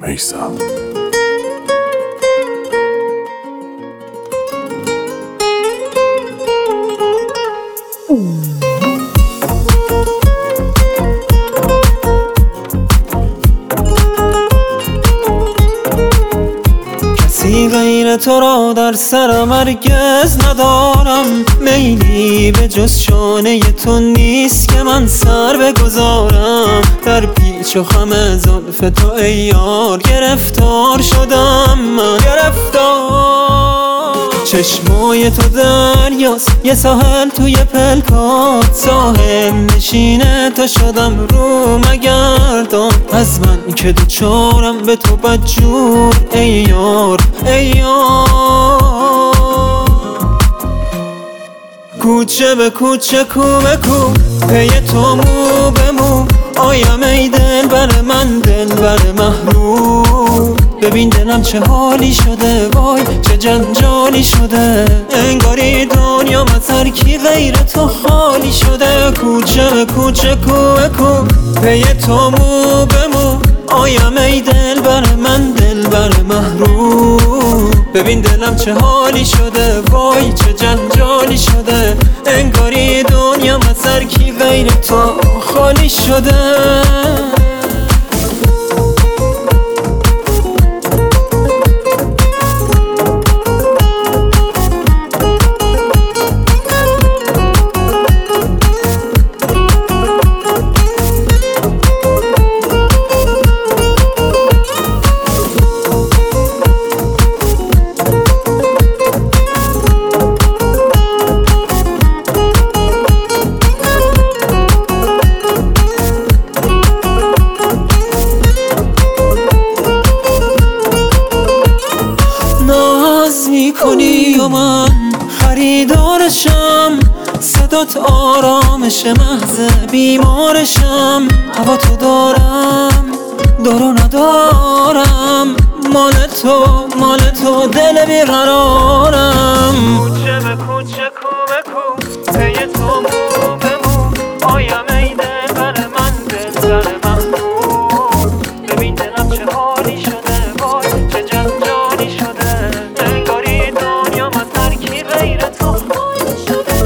میثم. کسی غیر تو را در سرم هرگز ندارم، میلی به جز شانه تو نیست که من سر بگذارم. در پیچ و خم زلف تو ای یار گرفتار شدم من، چشمای تو دریاست یه ساحل توی پلکات، ساحل نشینه تا شدم رو مگردان. از من که دوچارم به تو بدجور ای یار ای یار. کوچه به کوچه کو به کو پی تو مو به مو آیم ای دل بر من، دل بر محروم. ببین دلم چه حالی شده، وای چه جنجالی شده، انگاری دنیا از هر کی غیر تو خالی شده. کوچه به کوچه کو به کو پی تو مو به مو آیم ای دل بر من، دل بر محروم. ببین دلم چه حالی شده، وای چه جنجالی شده، انگاری دنیا از هر کی غیر تو خالی شده. میکنی و من خریدارشم، صدات آرامش محض بیمارشم. هوا تو دارم دارو ندارم، مال تو دل بیقرارم. کوچه به کوچه کو به کو پی تو مو به مو آیم ای دل بر من، دل بر محروم. ببین دلم چه حالی شده، وای چه جنجالی شده، انگاری دنیا از هر کی غیر تو خالی شده.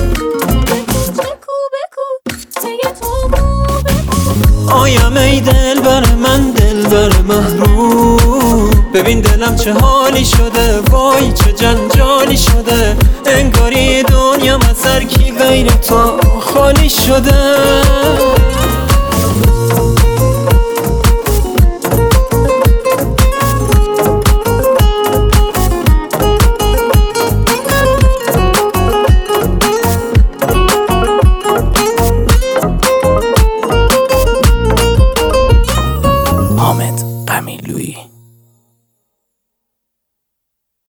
آیم ای دل بر من، دل بر محروم. ببین دلم چه حالی شده، وای چه جنجالی شده، انگاری دنیا از هر کی غیر تو خالی شده. حامد قمیلویی.